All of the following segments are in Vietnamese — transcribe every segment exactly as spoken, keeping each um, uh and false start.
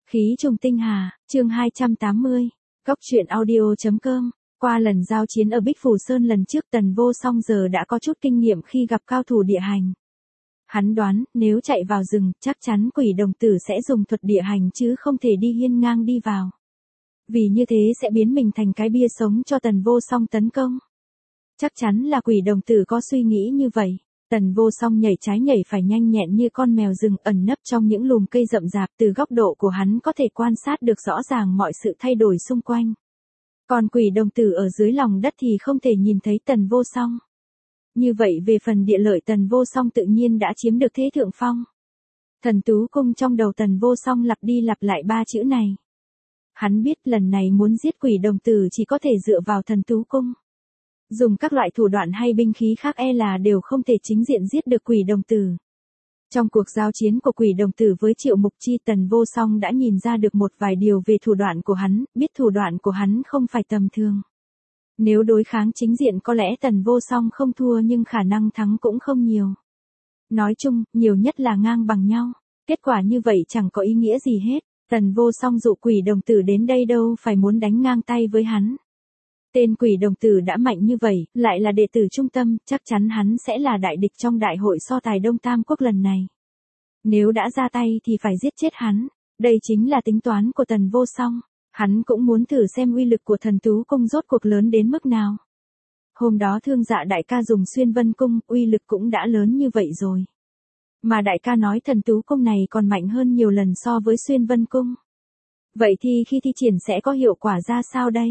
Khí trùng tinh hà, chương hai trăm tám mươi, Góc truyện audio.com. Qua lần giao chiến ở Bích Phù Sơn lần trước, Tần Vô Song giờ đã có chút kinh nghiệm khi gặp cao thủ địa hành. Hắn đoán, nếu chạy vào rừng, chắc chắn quỷ đồng tử sẽ dùng thuật địa hành chứ không thể đi hiên ngang đi vào. Vì như thế sẽ biến mình thành cái bia sống cho Tần Vô Song tấn công. Chắc chắn là quỷ đồng tử có suy nghĩ như vậy. Tần Vô Song nhảy trái nhảy phải nhanh nhẹn như con mèo rừng ẩn nấp trong những lùm cây rậm rạp, từ góc độ của hắn có thể quan sát được rõ ràng mọi sự thay đổi xung quanh. Còn quỷ đồng tử ở dưới lòng đất thì không thể nhìn thấy Tần Vô Song. Như vậy về phần địa lợi, Tần Vô Song tự nhiên đã chiếm được thế thượng phong. Thần Tú Cung trong đầu Tần Vô Song lặp đi lặp lại ba chữ này. Hắn biết lần này muốn giết quỷ đồng tử chỉ có thể dựa vào Thần Tú Cung. Dùng các loại thủ đoạn hay binh khí khác e là đều không thể chính diện giết được quỷ đồng tử. Trong cuộc giao chiến của quỷ đồng tử với Triệu Mục Chi, Tần Vô Song đã nhìn ra được một vài điều về thủ đoạn của hắn, biết thủ đoạn của hắn không phải tầm thường. Nếu đối kháng chính diện có lẽ Tần Vô Song không thua, nhưng khả năng thắng cũng không nhiều. Nói chung, nhiều nhất là ngang bằng nhau. Kết quả như vậy chẳng có ý nghĩa gì hết. Tần Vô Song dụ quỷ đồng tử đến đây đâu phải muốn đánh ngang tay với hắn. Tên quỷ đồng tử đã mạnh như vậy, lại là đệ tử trung tâm, chắc chắn hắn sẽ là đại địch trong đại hội so tài Đông Tam Quốc lần này. Nếu đã ra tay thì phải giết chết hắn. Đây chính là tính toán của Tần Vô Song. Hắn cũng muốn thử xem uy lực của Thần Tú Cung rốt cuộc lớn đến mức nào. Hôm đó Thương Dạ đại ca dùng Xuyên Vân Cung, uy lực cũng đã lớn như vậy rồi. Mà đại ca nói Thần Tú Cung này còn mạnh hơn nhiều lần so với Xuyên Vân Cung. Vậy thì khi thi triển sẽ có hiệu quả ra sao đây?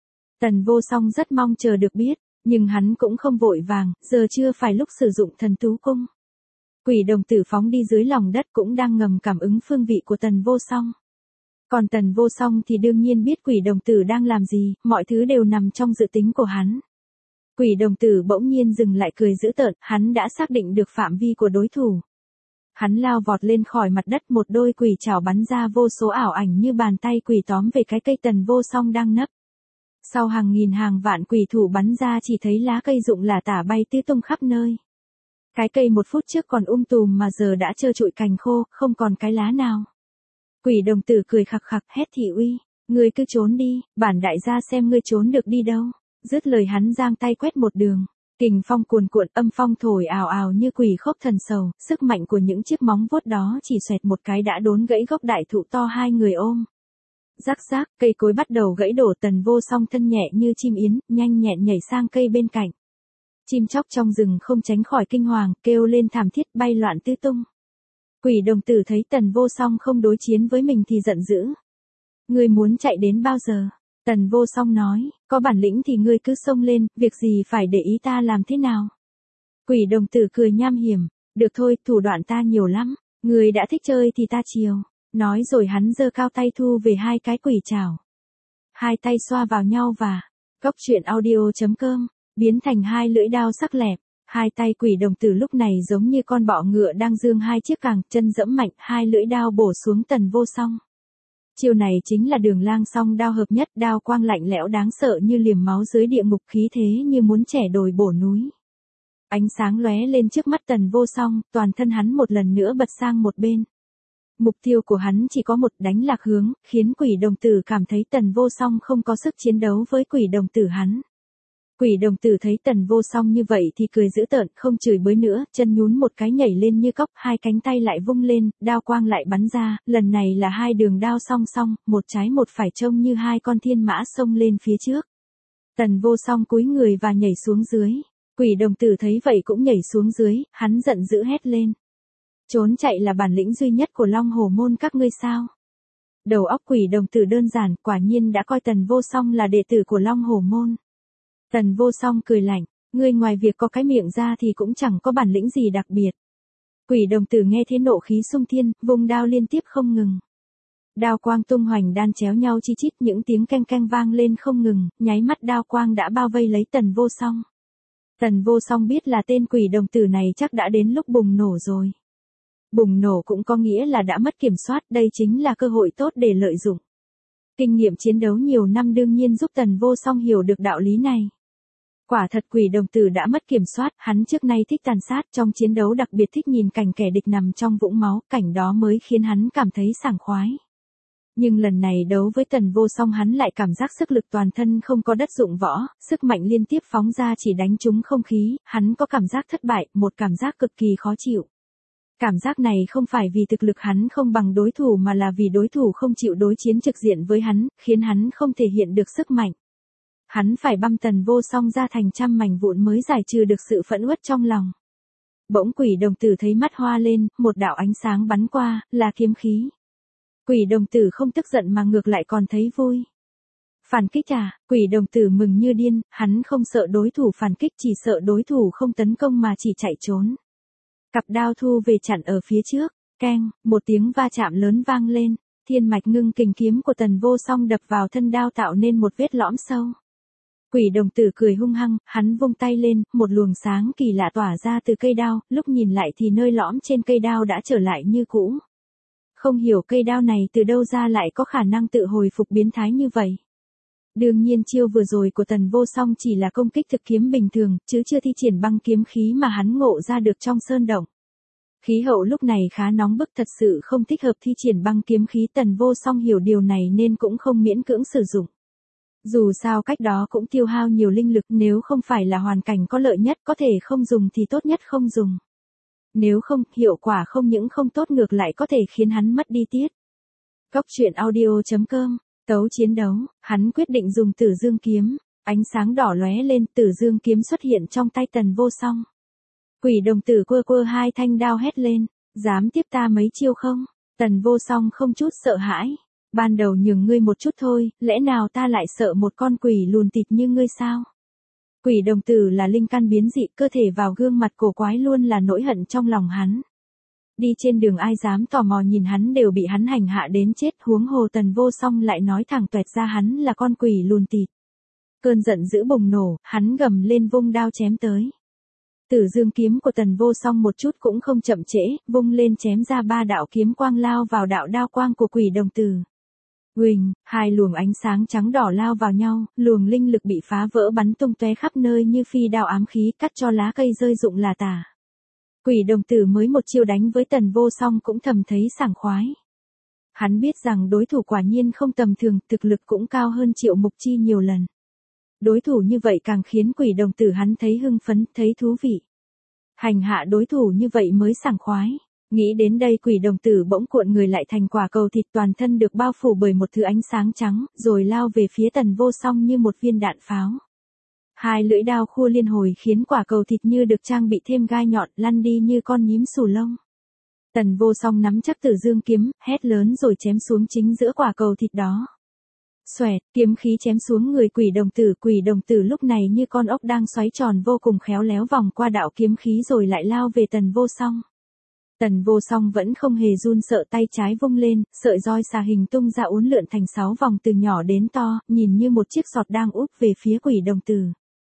Tần Vô Song rất mong chờ được biết, nhưng hắn cũng không vội vàng, giờ chưa phải lúc sử dụng Thần Tú Cung. Quỷ đồng tử phóng đi dưới lòng đất cũng đang ngầm cảm ứng phương vị của Tần Vô Song. Còn Tần Vô Song thì đương nhiên biết quỷ đồng tử đang làm gì, mọi thứ đều nằm trong dự tính của hắn. Quỷ đồng tử bỗng nhiên dừng lại cười dữ tợn, hắn đã xác định được phạm vi của đối thủ. Hắn lao vọt lên khỏi mặt đất, một đôi quỷ chảo bắn ra vô số ảo ảnh như bàn tay quỷ tóm về cái cây Tần Vô Song đang nấp. Sau hàng nghìn hàng vạn quỷ thủ bắn ra chỉ thấy lá cây rụng lả tả bay tứ tung khắp nơi. Cái cây một phút trước còn um tùm mà giờ đã trơ trụi cành khô, không còn cái lá nào. Quỷ đồng tử cười khặc khặc hét thị uy, ngươi cứ trốn đi, bản đại gia xem ngươi trốn được đi đâu. Dứt lời hắn giang tay quét một đường, kình phong cuồn cuộn, âm phong thổi ào ào như quỷ khốc thần sầu, sức mạnh của những chiếc móng vuốt đó chỉ xoẹt một cái đã đốn gãy gốc đại thụ to hai người ôm. Rắc rác, cây cối bắt đầu gãy đổ. Tần Vô Song thân nhẹ như chim yến, nhanh nhẹn nhảy sang cây bên cạnh. Chim chóc trong rừng không tránh khỏi kinh hoàng, kêu lên thảm thiết bay loạn tứ tung. Quỷ đồng tử thấy Tần Vô Song không đối chiến với mình thì giận dữ. Ngươi muốn chạy đến bao giờ? Tần Vô Song nói, có bản lĩnh thì ngươi cứ xông lên, việc gì phải để ý ta làm thế nào? Quỷ đồng tử cười nham hiểm, được thôi, thủ đoạn ta nhiều lắm, ngươi đã thích chơi thì ta chiều. Nói rồi hắn giơ cao tay thu về hai cái quỷ chảo. Hai tay xoa vào nhau và Góc truyện audio.com biến thành hai lưỡi đao sắc lẹp. Hai tay quỷ đồng tử lúc này giống như con bọ ngựa đang giương hai chiếc càng, chân dẫm mạnh, hai lưỡi đao bổ xuống Tần Vô Song. Chiêu này chính là Đường Lang song đao hợp nhất, đao quang lạnh lẽo đáng sợ như liềm máu dưới địa ngục, khí thế như muốn chẻ đồi bổ núi. Ánh sáng lóe lên trước mắt Tần Vô Song, toàn thân hắn một lần nữa bật sang một bên. Mục tiêu của hắn chỉ có một, đánh lạc hướng, khiến quỷ đồng tử cảm thấy Tần Vô Song không có sức chiến đấu với quỷ đồng tử hắn. Quỷ đồng tử thấy Tần Vô Song như vậy thì cười dữ tợn, không chửi bới nữa, chân nhún một cái nhảy lên như cóc, hai cánh tay lại vung lên, đao quang lại bắn ra, lần này là hai đường đao song song, một trái một phải trông như hai con thiên mã xông lên phía trước. Tần Vô Song cúi người và nhảy xuống dưới. Quỷ đồng tử thấy vậy cũng nhảy xuống dưới, hắn giận dữ hét lên. Trốn chạy là bản lĩnh duy nhất của Long Hổ môn các ngươi sao? Đầu óc quỷ đồng tử đơn giản, quả nhiên đã coi Tần Vô Song là đệ tử của Long Hổ môn. Tần Vô Song cười lạnh, ngươi ngoài việc có cái miệng ra thì cũng chẳng có bản lĩnh gì đặc biệt. Quỷ đồng tử nghe thế nộ khí xung thiên, vung đao liên tiếp không ngừng. Đao quang tung hoành đan chéo nhau chi chít, những tiếng keng keng vang lên không ngừng, nháy mắt đao quang đã bao vây lấy Tần Vô Song. Tần Vô Song biết là tên quỷ đồng tử này chắc đã đến lúc bùng nổ rồi. Bùng nổ cũng có nghĩa là đã mất kiểm soát, đây chính là cơ hội tốt để lợi dụng. Kinh nghiệm chiến đấu nhiều năm đương nhiên giúp Tần Vô Song hiểu được đạo lý này. Quả thật quỷ đồng tử đã mất kiểm soát, hắn trước nay thích tàn sát, trong chiến đấu đặc biệt thích nhìn cảnh kẻ địch nằm trong vũng máu, cảnh đó mới khiến hắn cảm thấy sảng khoái. Nhưng lần này đấu với Tần Vô Song hắn lại cảm giác sức lực toàn thân không có đất dụng võ, sức mạnh liên tiếp phóng ra chỉ đánh trúng không khí, hắn có cảm giác thất bại, một cảm giác cực kỳ khó chịu. Cảm giác này không phải vì thực lực hắn không bằng đối thủ mà là vì đối thủ không chịu đối chiến trực diện với hắn, khiến hắn không thể hiện được sức mạnh. Hắn phải băm Tần Vô Song ra thành trăm mảnh vụn mới giải trừ được sự phẫn uất trong lòng. Bỗng Quỷ Đồng Tử thấy mắt hoa lên, một đạo ánh sáng bắn qua, là kiếm khí. Quỷ Đồng Tử không tức giận mà ngược lại còn thấy vui. Phản kích à, Quỷ Đồng Tử mừng như điên, hắn không sợ đối thủ phản kích, chỉ sợ đối thủ không tấn công mà chỉ chạy trốn. Cặp đao thu về chặn ở phía trước, keng, một tiếng va chạm lớn vang lên, thiên mạch ngưng kình kiếm của Tần Vô Song đập vào thân đao tạo nên một vết lõm sâu. Quỷ Đồng Tử cười hung hăng, hắn vung tay lên, một luồng sáng kỳ lạ tỏa ra từ cây đao, lúc nhìn lại thì nơi lõm trên cây đao đã trở lại như cũ. Không hiểu cây đao này từ đâu ra lại có khả năng tự hồi phục biến thái như vậy. Đương nhiên chiêu vừa rồi của Tần Vô Song chỉ là công kích thực kiếm bình thường, chứ chưa thi triển băng kiếm khí mà hắn ngộ ra được trong sơn động. Khí hậu lúc này khá nóng bức, thật sự không thích hợp thi triển băng kiếm khí. Tần Vô Song hiểu điều này nên cũng không miễn cưỡng sử dụng. Dù sao cách đó cũng tiêu hao nhiều linh lực, nếu không phải là hoàn cảnh có lợi nhất có thể không dùng thì tốt nhất không dùng. Nếu không, hiệu quả không những không tốt ngược lại có thể khiến hắn mất đi tiết. Cốc truyện audio chấm com, tấu chiến đấu, hắn quyết định dùng Tử Dương kiếm, ánh sáng đỏ lóe lên, Tử Dương kiếm xuất hiện trong tay Tần Vô Song. Quỷ Đồng Tử quơ quơ hai thanh đao hét lên, dám tiếp ta mấy chiêu không? Tần Vô Song không chút sợ hãi. Ban đầu nhường ngươi một chút thôi, lẽ nào ta lại sợ một con quỷ lùn tịt như ngươi sao? Quỷ Đồng Tử là linh căn biến dị, cơ thể vào gương mặt cổ quái luôn là nỗi hận trong lòng hắn. Đi trên đường ai dám tò mò nhìn hắn đều bị hắn hành hạ đến chết, huống hồ Tần Vô Song lại nói thẳng toẹt ra hắn là con quỷ lùn tịt. Cơn giận dữ bùng nổ, hắn gầm lên vung đao chém tới. Tử Dương kiếm của Tần Vô Song một chút cũng không chậm trễ, vung lên chém ra ba đạo kiếm quang lao vào đạo đao quang của Quỷ Đồng Tử. Huỳnh, hai luồng ánh sáng trắng đỏ lao vào nhau, luồng linh lực bị phá vỡ bắn tung tóe khắp nơi như phi đao ám khí, cắt cho lá cây rơi rụng là tả. Quỷ Đồng Tử mới một chiêu đánh với Tần Vô Song cũng thầm thấy sảng khoái. Hắn biết rằng đối thủ quả nhiên không tầm thường, thực lực cũng cao hơn Triệu Mục Chi nhiều lần. Đối thủ như vậy càng khiến Quỷ Đồng Tử hắn thấy hưng phấn, thấy thú vị. Hành hạ đối thủ như vậy mới sảng khoái. Nghĩ đến đây Quỷ Đồng Tử bỗng cuộn người lại thành quả cầu thịt, toàn thân được bao phủ bởi một thứ ánh sáng trắng, rồi lao về phía Tần Vô Song như một viên đạn pháo. Hai lưỡi đao khua liên hồi khiến quả cầu thịt như được trang bị thêm gai nhọn, lăn đi như con nhím xù lông. Tần Vô Song nắm chắc Tử Dương kiếm, hét lớn rồi chém xuống chính giữa quả cầu thịt đó. Xoẹt, kiếm khí chém xuống người Quỷ Đồng Tử, Quỷ Đồng Tử lúc này như con ốc đang xoáy tròn vô cùng khéo léo vòng qua đạo kiếm khí rồi lại lao về Tần Vô Song. Tần Vô Song vẫn không hề run sợ, tay trái vung lên, sợi roi xà hình tung ra uốn lượn thành sáu vòng từ nhỏ đến to, nhìn như một chiếc sọt đang úp về phía Quỷ Đồng Tử.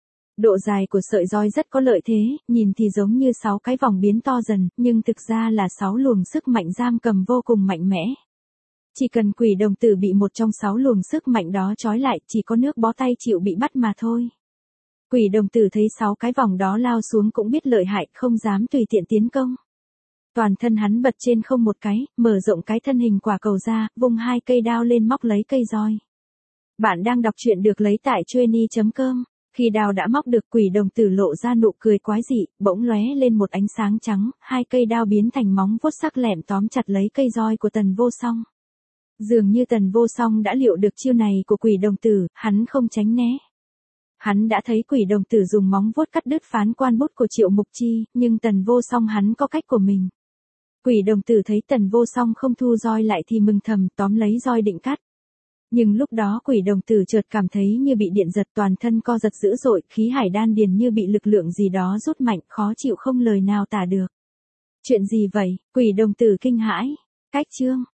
Độ dài của sợi roi rất có lợi thế, nhìn thì giống như sáu cái vòng biến to dần, nhưng thực ra là sáu luồng sức mạnh giam cầm vô cùng mạnh mẽ. Chỉ cần Quỷ Đồng Tử bị một trong sáu luồng sức mạnh đó trói lại, chỉ có nước bó tay chịu bị bắt mà thôi. Quỷ Đồng Tử thấy sáu cái vòng đó lao xuống cũng biết lợi hại, không dám tùy tiện tiến công. Toàn thân hắn bật trên không một cái, mở rộng cái thân hình quả cầu ra, vung hai cây đao lên móc lấy cây roi. Bạn đang đọc truyện được lấy tại chuyenny chấm com. Khi đao đã móc được, Quỷ Đồng Tử lộ ra nụ cười quái dị, bỗng lóe lên một ánh sáng trắng, hai cây đao biến thành móng vuốt sắc lẹm tóm chặt lấy cây roi của Tần Vô Song. Dường như Tần Vô Song đã liệu được chiêu này của Quỷ Đồng Tử, hắn không tránh né. Hắn đã thấy Quỷ Đồng Tử dùng móng vuốt cắt đứt phán quan bút của Triệu Mục Chi, nhưng Tần Vô Song hắn có cách của mình. Quỷ Đồng Tử thấy Tần Vô Song không thu roi lại thì mừng thầm, tóm lấy roi định cắt. Nhưng lúc đó Quỷ Đồng Tử chợt cảm thấy như bị điện giật, toàn thân co giật dữ dội, khí hải đan điền như bị lực lượng gì đó rút mạnh, khó chịu không lời nào tả được. Chuyện gì vậy? Quỷ Đồng Tử kinh hãi. Cách chương